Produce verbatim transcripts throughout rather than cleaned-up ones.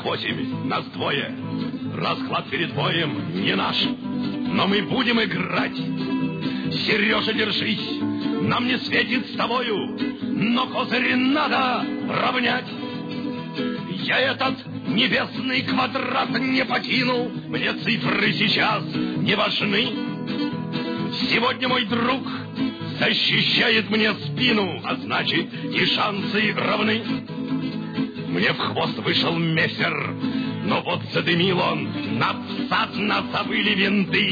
восемь, нас двое. Расклад перед боем не наш, но мы будем играть. Сережа, держись, нам не светит с тобою, но козырь надо равнять. Я этот небесный квадрат не покинул, мне цифры сейчас не важны. Сегодня мой друг защищает мне спину, а значит и шансы равны. Мне в хвост вышел мессер, но вот задымил он, надсадно забыли винты.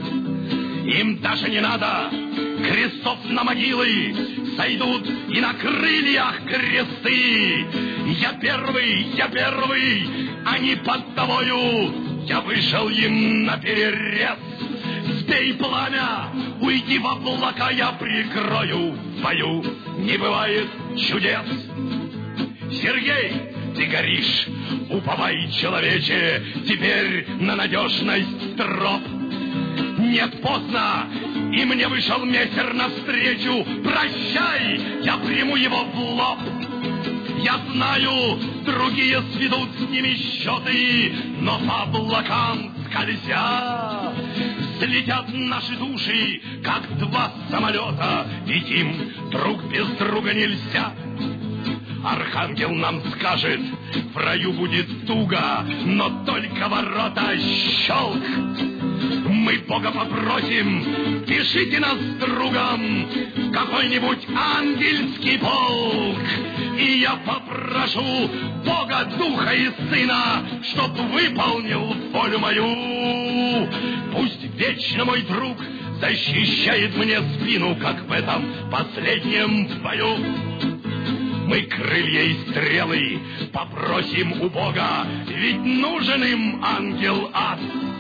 Им даже не надо крестов на могилы, сойдут и на крыльях кресты. Я первый, я первый, а не под тобою, я вышел им наперерез. Сбей пламя, уйди в облака, я прикрою. В бою не бывает чудес. Сергей, ты горишь, уповай, человече, теперь на надежность троп. Нет, поздно, и мне вышел мессер навстречу. Прощай, я приму его в лоб. Я знаю, другие сведут с ними счеты, но по облакам скользя слетят наши души, как два самолета, ведь им друг без друга нельзя. Архангел нам скажет, в раю будет туго, но только ворота щелк. Мы Бога попросим, пишите нас с другом в какой-нибудь ангельский полк. И я попрошу Бога, Духа и Сына, чтоб выполнил волю мою. Пусть вечно мой друг защищает мне спину, как в этом последнем бою. Мы крылья и стрелы попросим у Бога, ведь нужен им ангел-ад.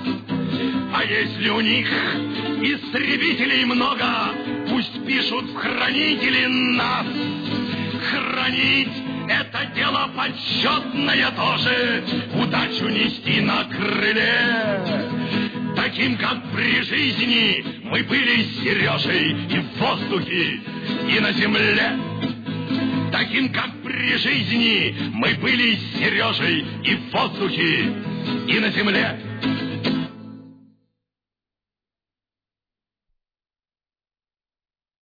А если у них истребителей много, пусть пишут в хранители нас. Хранить — это дело почетное тоже, удачу нести на крыле. Таким, как при жизни, мы были с Сережей и в воздухе, и на земле. Таким, как при жизни, мы были с Сережей и в воздухе, и на земле.